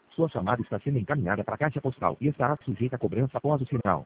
Sua chamada está sendo encaminhada para a caixa postal e estará sujeita a cobrança após o sinal.